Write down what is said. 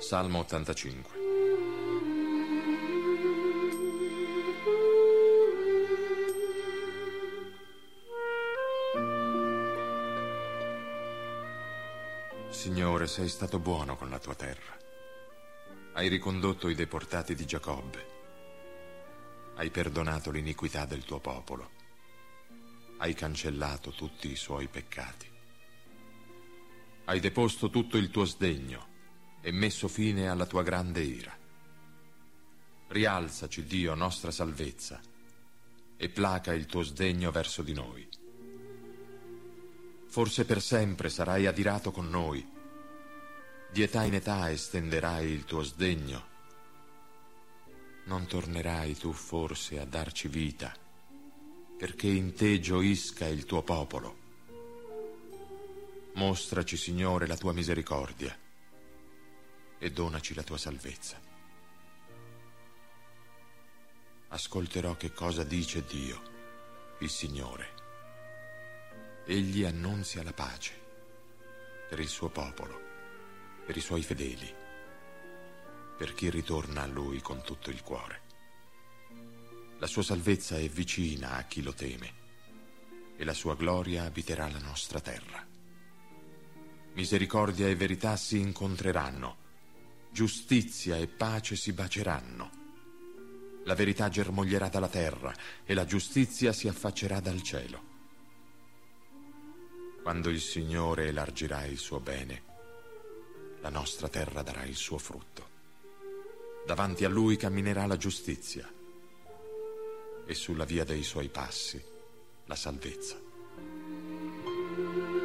Salmo 85. Signore, sei stato buono con la tua terra. Hai ricondotto i deportati di Giacobbe. Hai perdonato l'iniquità del tuo popolo. Hai cancellato tutti i suoi peccati. Hai deposto tutto il tuo sdegno e messo fine alla tua grande ira. Rialzaci, Dio, nostra salvezza, e placa il tuo sdegno verso di noi. Forse per sempre sarai adirato con noi. Di età in età estenderai il tuo sdegno. Non tornerai tu forse a darci vita, perché in te gioisca il tuo popolo. Mostraci, Signore, la tua misericordia e donaci la tua salvezza. Ascolterò che cosa dice Dio, il Signore. Egli annunzia la pace per il suo popolo, per i suoi fedeli, per chi ritorna a Lui con tutto il cuore. La sua salvezza è vicina a chi lo teme e la sua gloria abiterà la nostra terra. Misericordia e verità si incontreranno, giustizia e pace si baceranno. La verità germoglierà dalla terra e la giustizia si affaccerà dal cielo. Quando il Signore elargirà il suo bene, la nostra terra darà il suo frutto. Davanti a Lui camminerà la giustizia e sulla via dei suoi passi la salvezza.